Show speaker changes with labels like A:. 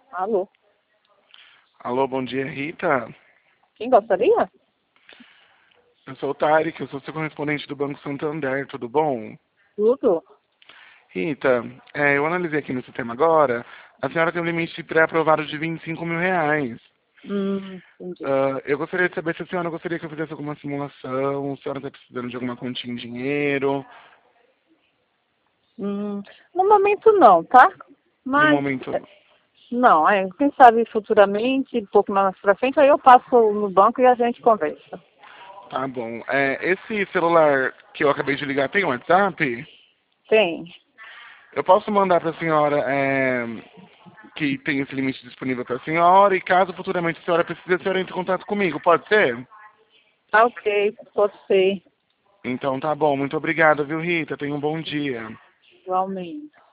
A: Alô?
B: Alô, bom dia, Rita.
A: Quem gostaria?
B: Eu sou o Tarek, eu sou seu correspondente do Banco Santander, tudo bom?
A: Tudo?
B: Rita, eu analisei aqui no sistema agora, a senhora tem um limite de pré-aprovado de R$ 25.000.
A: Entendi.
B: Eu gostaria de saber se a senhora gostaria que eu fizesse alguma simulação, se a senhora está precisando de alguma continha em dinheiro.
A: No momento não, tá?
B: No
A: Mas,
B: momento,
A: não, quem sabe futuramente, um pouco mais pra frente, aí eu passo no banco e a gente conversa.
B: tá bom. Esse celular que eu acabei de ligar tem WhatsApp?
A: Tem.
B: Eu posso mandar para a senhora que tem esse limite disponível para a senhora e caso futuramente a senhora precise, a senhora entre em contato comigo, pode ser?
A: Tá ok, pode ser.
B: Então tá bom, muito obrigado, viu, Rita? Tenha um bom dia.
A: Igualmente.